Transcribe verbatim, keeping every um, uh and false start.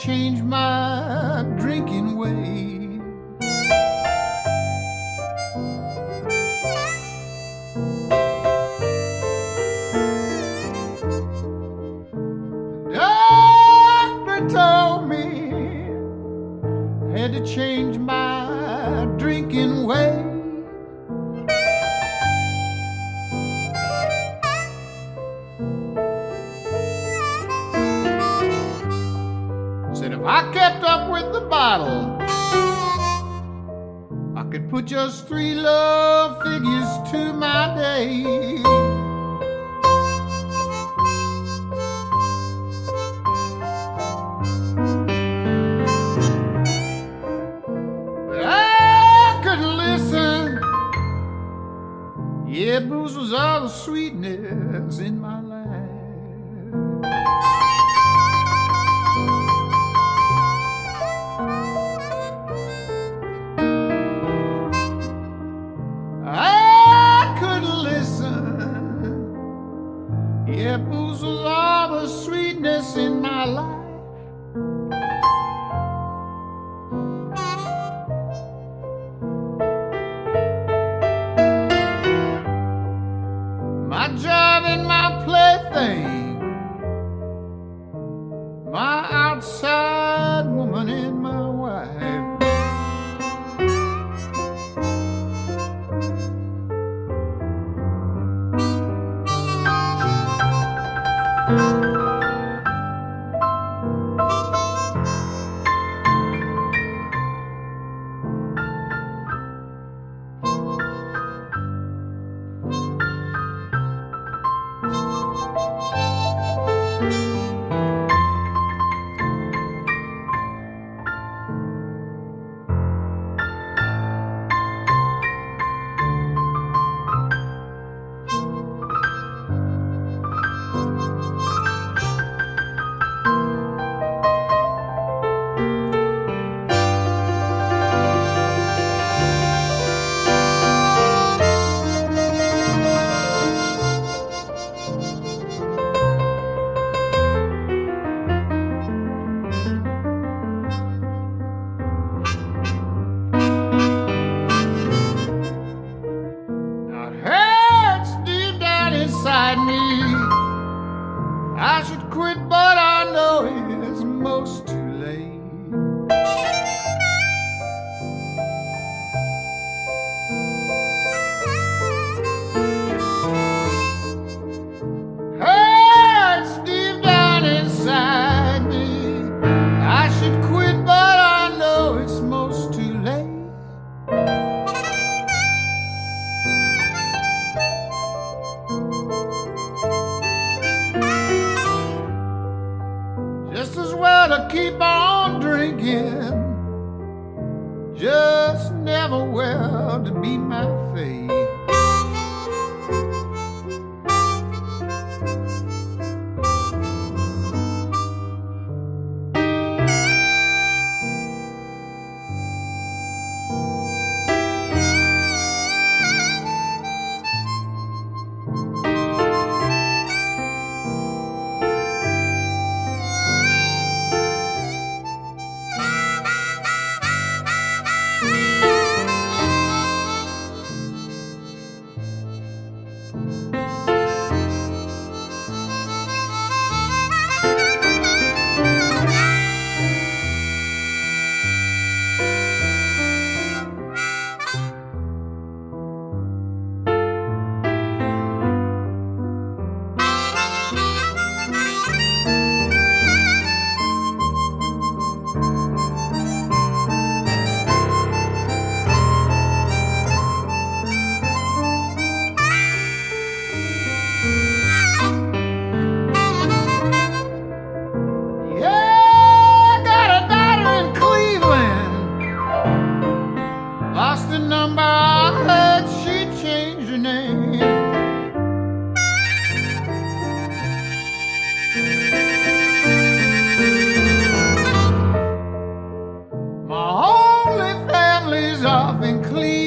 change my drinking way. Doctor told me I had to change my drinking way. Said if I kept up with the bottle, I could put just three love figures to my day. But I couldn't listen. Yeah, booze was all the sweetness in my life. Yeah, booze was all the sweetness in my life. My job and my plaything, my outside woman and my wife. Inside me, I should quit, but I know it's most too late. Hurts deep down inside me, I should quit, but I know it's most too late. Just as well to keep on drinking, just never well to be my fate. off in Cleveland.